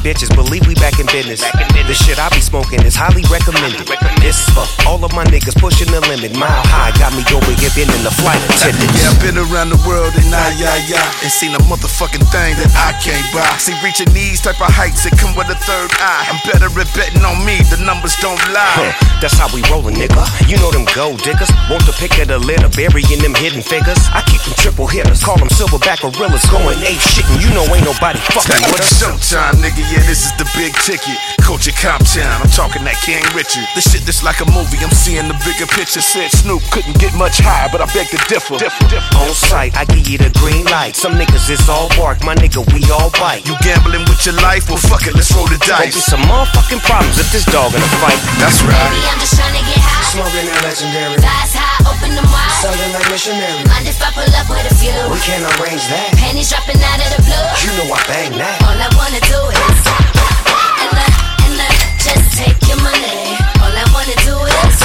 bitches, believe we back in business. The shit I be smoking is highly recommended. This is for all of my niggas pushing the limit. Mile high got me over here been in the flight attendant. Yeah, I've been around the world and and seen a motherfucking thing that I can't buy. See, reaching these type of heights, it come with a third eye. I'm better at betting on me, the numbers don't lie. That's how we rollin', nigga. You know them gold diggers. Want to pick of the litter, burying them hidden figures. I keep them triple hitters, call them silverback gorillas. Going ape shit, and you know ain't nobody fucking with us. Showtime, nigga, yeah, this is the big ticket. Culture Comptown, I'm talking that King Richard. This shit that's like a movie, I'm seeing the bigger picture. Said Snoop couldn't get much higher, but I beg to differ. On sight, I give you the green light. Some niggas is all bark, my nigga, we all bite. You gambling with your life? Well, fuck it, let's roll the dice. Won't be some motherfucking problems if this dog in a fight. That's right. Baby, I'm just tryna get high. Smoking that legendary. Thighs high, open them wide. Sounding like missionary. Mind if I pull up with a few? We can't arrange that. Panties dropping out of the blue. You know I bang that. All I wanna do is just take your money. All I wanna do is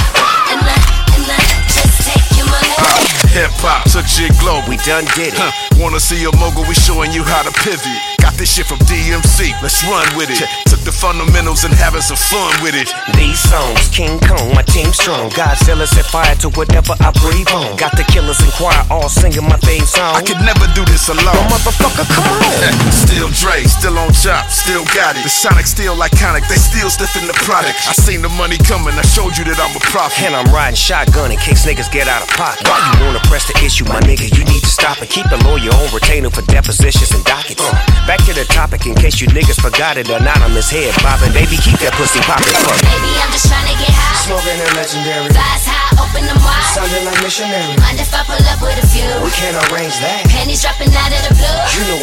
just take your money. Hip-hop took shit global. We done did it. Wanna see a mogul? We showing you how to pivot. Got this shit from DMC, let's run with it. Took the fundamentals and having some fun with it. These songs, King Kong, my team strong. Godzilla set fire to whatever I breathe on. Got the killers in choir all singing my theme song. I could never do this alone. No motherfucker, come on. Still Dre, still on top, still got it. The Sonic still iconic, they still stiffin' the product. I seen the money coming, I showed you that I'm a prophet. And I'm riding shotgun in case niggas get out of pocket. Why you wanna press the issue, my nigga? You need to stop it. Keep the lawyer on retainer for depositions and dockets. Back to the topic in case you niggas forgot it. Anonymous head bobbing, baby, keep that pussy poppin'. Baby, I'm just tryna get high. Smoking that legendary. Thighs high, open them wide. Sounding like missionary. Mind if I pull up with a few? We can't arrange that. Panties dropping out of the blue. You know